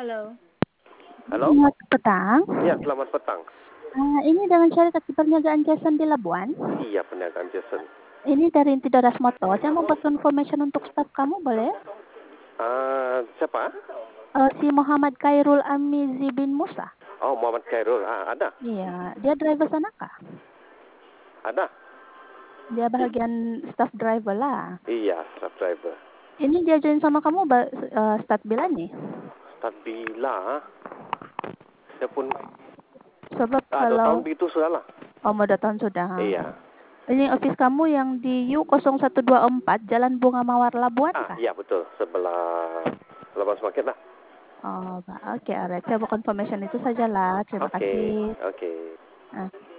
Halo. Halo? Selamat petang. Iya, selamat petang. Ini dengan syarikat perniagaan Jason di Labuan. Iya, perniagaan Jason. Ini dari Intidoras Moto. Saya mau buat information untuk staff kamu, boleh? Siapa? Si Muhammad Khairul Amizi bin Musa. Oh, Muhammad Khairul. Ada. Iya, dia driver sana kah? Ada. Dia bagian staff driver lah. Iya, staff driver. Ini dia join sama kamu start bila nih? Start bila? Saya pun Sebab 2 kalau tahun begitu sudah lah. mau 2 tahun sudah. Iya. Ini office kamu yang di U0124 Jalan Bunga Mawar Labuan kah? Iya betul, sebelah Labuan Semakin lah. Oh, oke, alright. Saya mau confirmation itu sajalah. Terima kasih. Oke. Nah.